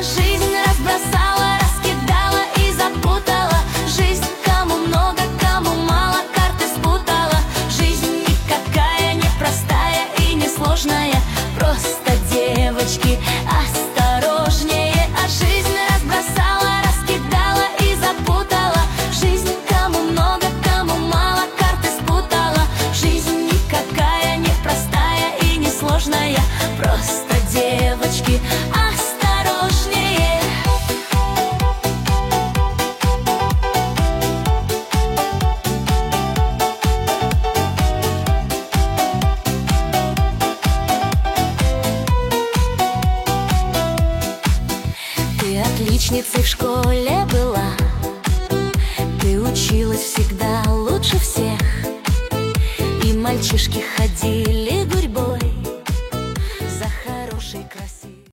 Жизнь разбросала, раскидала и запутала. Жизнь кому много, кому мало, карты спутала. Жизнь никакая не простая и не сложная. Просто, девочки, осторожнее. А жизнь разбросала, раскидала и запутала. Жизнь кому много, кому мало, карты спутала. Жизнь никакая не простая и не сложная. Просто, девочки, осторожнее. Ты отличницей в школе была, ты училась всегда лучше всех, и мальчишки ходили гулять.